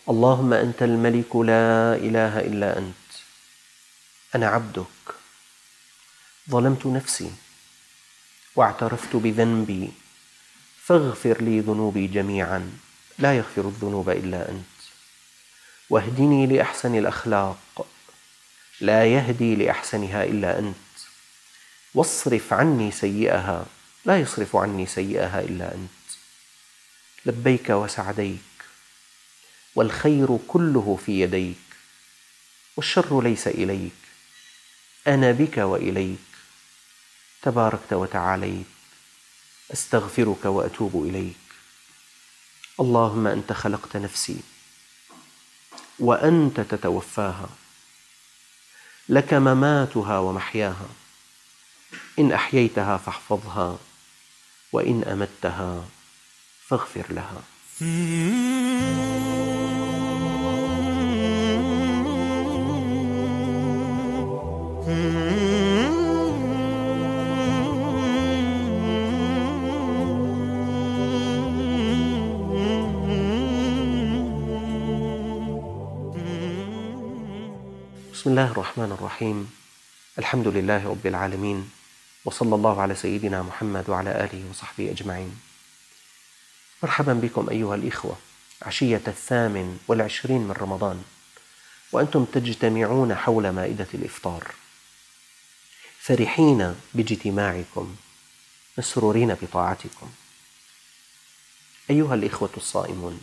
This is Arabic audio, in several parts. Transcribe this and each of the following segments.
اللهم أنت الملك لا إله إلا أنت، أنا عبدك ظلمت نفسي واعترفت بذنبي فاغفر لي ذنوبي جميعا لا يغفر الذنوب إلا أنت، واهدني لأحسن الأخلاق لا يهدي لأحسنها إلا أنت، واصرف عني سيئها لا يصرف عني سيئها إلا أنت. لبيك وسعديك والخير كله في يديك والشر ليس إليك، أنا بك وإليك تباركت وتعاليت، أستغفرك وأتوب إليك. اللهم أنت خلقت نفسي وأنت تتوفاها، لك مماتها ومحياها، إن أحييتها فاحفظها وإن أمتها فاغفر لها. بسم الله الرحمن الرحيم. الحمد لله رب العالمين، وصلى الله على سيدنا محمد وعلى آله وصحبه أجمعين. مرحبا بكم أيها الإخوة، عشية 28 من رمضان، وأنتم تجتمعون حول مائدة الإفطار، فرحين باجتماعكم، مسرورين بطاعتكم. أيها الإخوة الصائمون،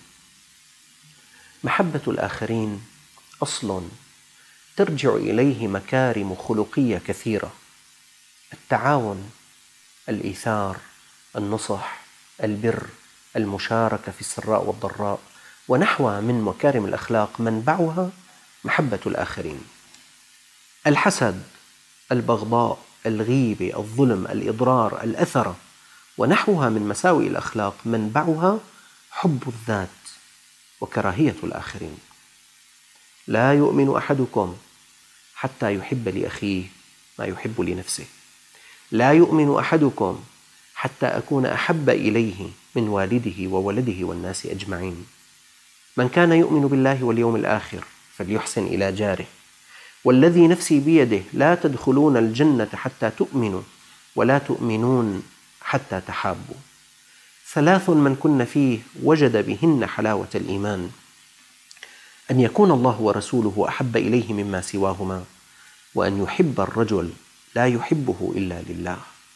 محبة الآخرين أصل ترجع إليه مكارم خلقية كثيرة: التعاون، الإيثار، النصح، البر، المشاركة في السراء والضراء، ونحوها من مكارم الأخلاق منبعها محبة الآخرين. الحسد، البغضاء، الغيبة، الظلم، الإضرار، الأثرة ونحوها من مساوئ الأخلاق منبعها حب الذات وكراهية الآخرين. لا يؤمن أحدكم حتى يحب لأخيه ما يحب لنفسه، لا يؤمن أحدكم حتى أكون أحب إليه من والده وولده والناس أجمعين. من كان يؤمن بالله واليوم الآخر فليحسن إلى جاره، والذي نفسي بيده لا تدخلون الجنة حتى تؤمنوا ولا تؤمنون حتى تحابوا. 3 من كن فيه وجد بهن حلاوة الإيمان: أن يكون الله ورسوله أحب إليه مما سواهما، وأن يحب الرجل لا يحبه إلا لله.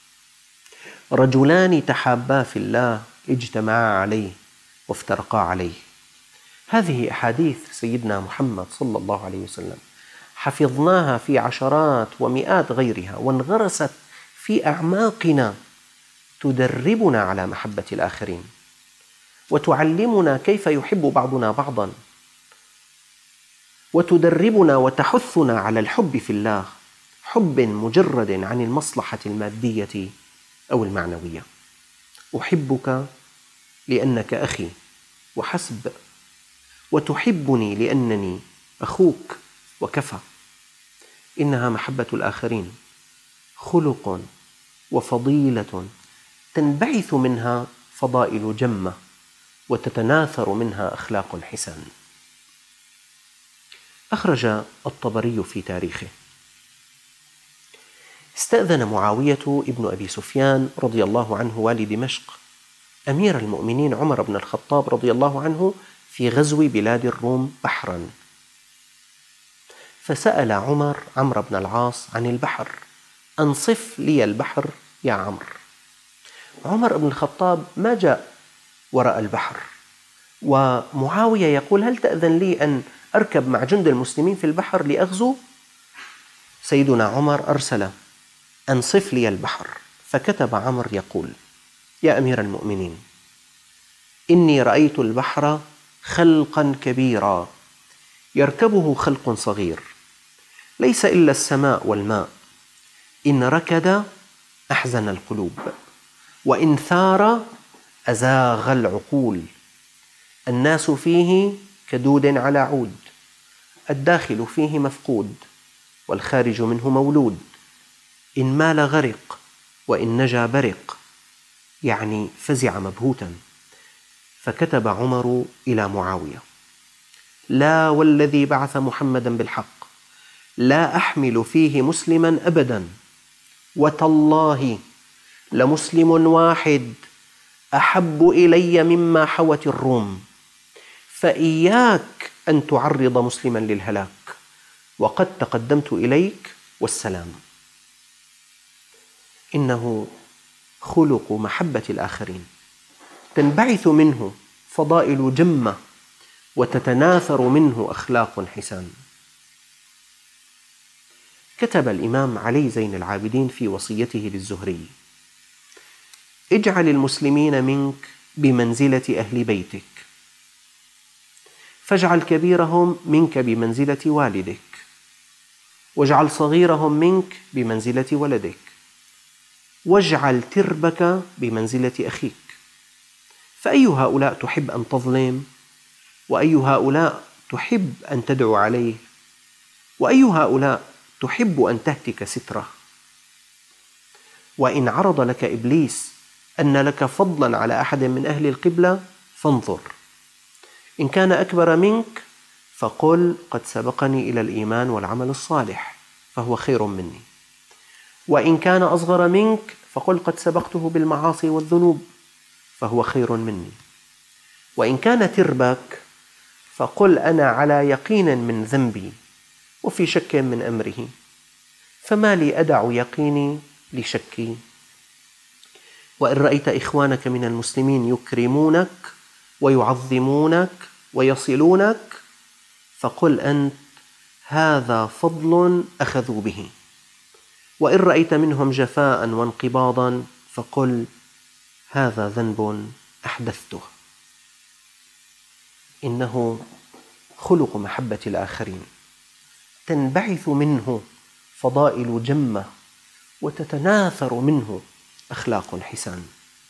رجلان تحابا في الله اجتمعا عليه وافترقا عليه. هذه أحاديث سيدنا محمد صلى الله عليه وسلم حفظناها في عشرات ومئات غيرها، وانغرست في أعماقنا تدربنا على محبة الآخرين، وتعلمنا كيف يحب بعضنا بعضا، وتدربنا وتحثنا على الحب في الله، حب مجرد عن المصلحة المادية أو المعنوية. أحبك لأنك أخي وحسب، وتحبني لأنني أخوك وكفى. إنها محبة الآخرين خلق وفضيلة تنبعث منها فضائل جمة وتتناثر منها أخلاق حسان. أخرج الطبري في تاريخه: استأذن معاوية ابن أبي سفيان رضي الله عنه والي دمشق أمير المؤمنين عمر بن الخطاب رضي الله عنه في غزو بلاد الروم بحرا، فسأل عمر عمرو بن العاص عن البحر: أنصف لي البحر يا عمرو. عمر بن الخطاب ما جاء وراء البحر، ومعاوية يقول: هل تأذن لي أن أركب مع جند المسلمين في البحر لأغزو؟ سيدنا عمر أرسل: أنصف لي البحر. فكتب عمرو يقول: يا أمير المؤمنين، إني رأيت البحر خلقا كبيرا يركبه خلق صغير، ليس إلا السماء والماء، إن ركد أحزن القلوب، وإن ثار أزاغ العقول، الناس فيه كدود على عود، الداخل فيه مفقود والخارج منه مولود، إن مال غرق وإن نجا برق، يعني فزع مبهوتا. فكتب عمر إلى معاوية: لا والذي بعث محمدا بالحق لا أحمل فيه مسلما أبدا، وتالله لمسلم واحد أحب إلي مما حوت الروم، فإياك أن تعرض مسلما للهلاك، وقد تقدمت إليك والسلام. إنه خلق محبة الآخرين، تنبعث منه فضائل جمة، وتتناثر منه أخلاق حسان. كتب الإمام علي زين العابدين في وصيته للزهري: اجعل المسلمين منك بمنزلة أهل بيتك، فاجعل كبيرهم منك بمنزلة والدك، واجعل صغيرهم منك بمنزلة ولدك، واجعل تربك بمنزلة أخيك. فأي هؤلاء تحب أن تظلم؟ وأي هؤلاء تحب أن تدعو عليه؟ وأي هؤلاء تحب أن تهتك ستره؟ وإن عرض لك إبليس أن لك فضلا على أحد من أهل القبلة فانظر، إن كان أكبر منك فقل قد سبقني إلى الإيمان والعمل الصالح فهو خير مني، وإن كان أصغر منك فقل قد سبقته بالمعاصي والذنوب فهو خير مني، وإن كان تربك فقل أنا على يقين من ذنبي وفي شك من أمره، فما لي أدع يقيني لشكي. وإن رأيت إخوانك من المسلمين يكرمونك ويعظمونك ويصلونك فقل أنت هذا فضل أخذوا به، وإن رأيت منهم جفاء وانقباضا فقل هذا ذنب أحدثته. إنه خلق محبة الآخرين، تنبعث منه فضائل جمة، وتتناثر منه أخلاق حسان.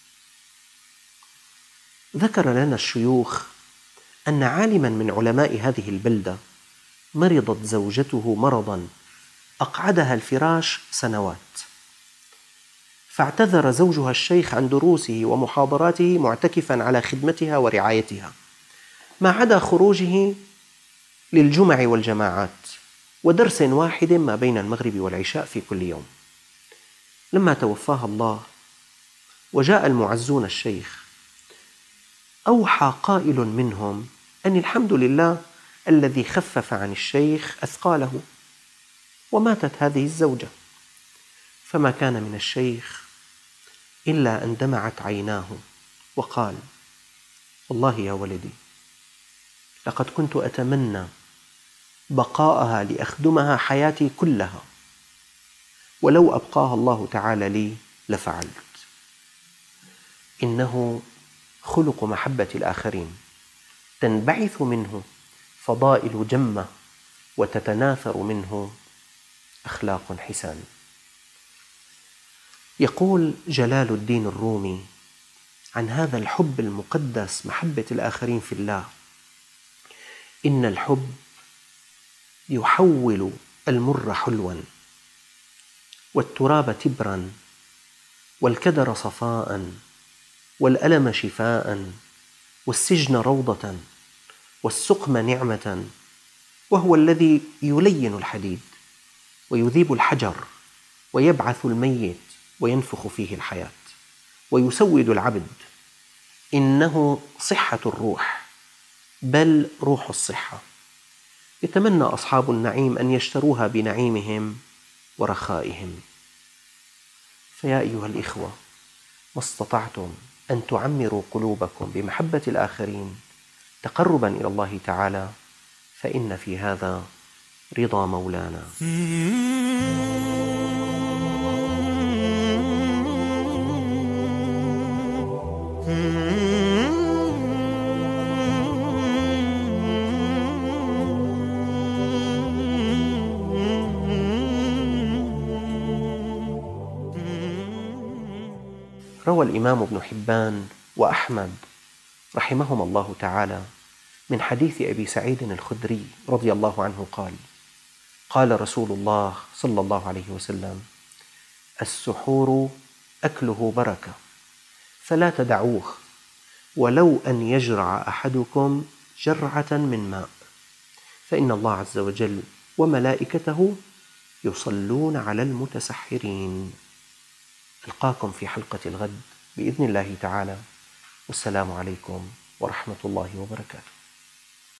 ذكر لنا الشيوخ أن عالما من علماء هذه البلدة مرضت زوجته مرضا أقعدها الفراش سنوات، فاعتذر زوجها الشيخ عن دروسه ومحاضراته معتكفا على خدمتها ورعايتها، ما عدا خروجه للجمع والجماعات ودرس واحد ما بين المغرب والعشاء في كل يوم. لما توفاها الله وجاء المعزون الشيخ، أوحى قائل منهم أن الحمد لله الذي خفف عن الشيخ أثقاله، وماتت هذه الزوجة. فما كان من الشيخ إلا أن دمعت عيناه وقال: والله يا ولدي لقد كنت أتمنى بقاءها لأخدمها حياتي كلها، ولو أبقاها الله تعالى لي لفعلت. إنه خلق محبة الآخرين، تنبعث منه فضائل جمة، وتتناثر منه أخلاق حسان. يقول جلال الدين الرومي عن هذا الحب المقدس، محبة الآخرين في الله: إن الحب يحول المر حلوا، والتراب تبرا، والكدر صفاء، والألم شفاء، والسجن روضة، والسقم نعمة، وهو الذي يلين الحديد ويذيب الحجر ويبعث الميت وينفخ فيه الحياة ويسود العبد. إنه صحة الروح، بل روح الصحة. يتمنى أصحاب النعيم أن يشتروها بنعيمهم ورخائهم. فيا أيها الإخوة، ما استطعتم أن تعمروا قلوبكم بمحبة الآخرين تقربا إلى الله تعالى، فإن في هذا رضا مولانا. روى الإمام ابن حبان وأحمد رحمهما الله تعالى من حديث أبي سعيد الخدري رضي الله عنه قال: قال رسول الله صلى الله عليه وسلم: السحور أكله بركة، فلا تدعوه، ولو أن يجرع أحدكم جرعة من ماء. فإن الله عز وجل وملائكته يصلون على المتسحرين. ألقاكم في حلقة الغد بإذن الله تعالى، والسلام عليكم ورحمة الله وبركاته.